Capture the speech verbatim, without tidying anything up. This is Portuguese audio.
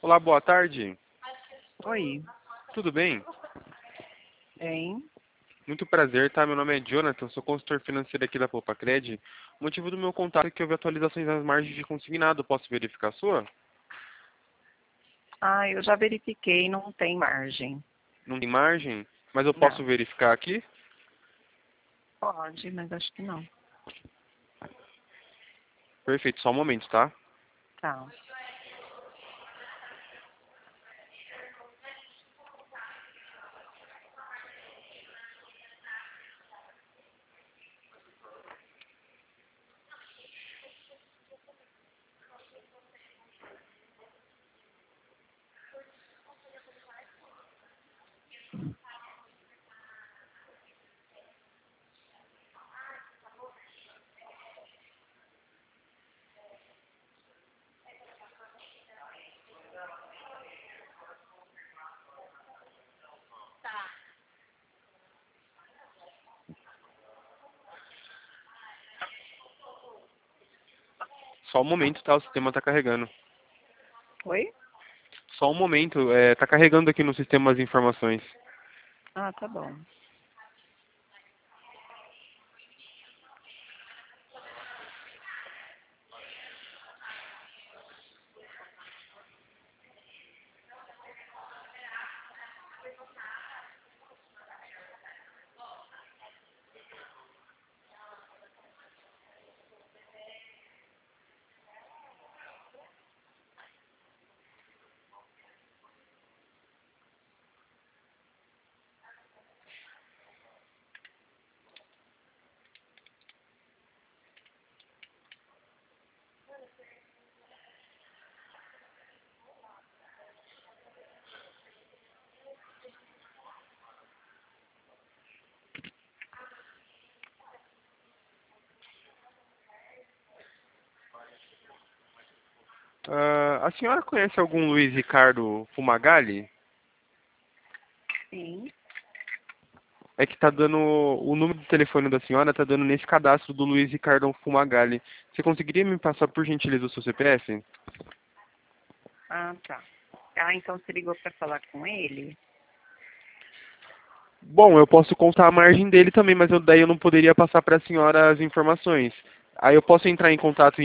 Olá, boa tarde. Oi, Tudo bem? bem. Muito prazer, tá? Meu nome é Jonathan, sou consultor financeiro aqui da Poupa-Cred. O motivo do meu contato é que houve atualizações nas margens de consignado. Posso verificar a sua? Ah, eu já verifiquei, não tem margem. Não tem margem? Mas eu posso Não. verificar aqui? Pode, mas acho que não. Perfeito, só um momento, tá? Tá. Só um momento, tá? O sistema tá carregando. Oi? Só um momento, é, tá carregando aqui no sistema as informações. Ah, tá bom. Ah, a senhora conhece algum Luiz Ricardo Fumagalli? Sim. É que tá dando. O número de telefone da senhora tá dando nesse cadastro do Luiz Ricardo Fumagalli. Você conseguiria me passar, por gentileza, o seu C P F? Ah, tá. Ah, então você ligou para falar com ele? Bom, eu posso contar a margem dele também, mas eu, daí eu não poderia passar para a senhora as informações. Aí eu posso entrar em contato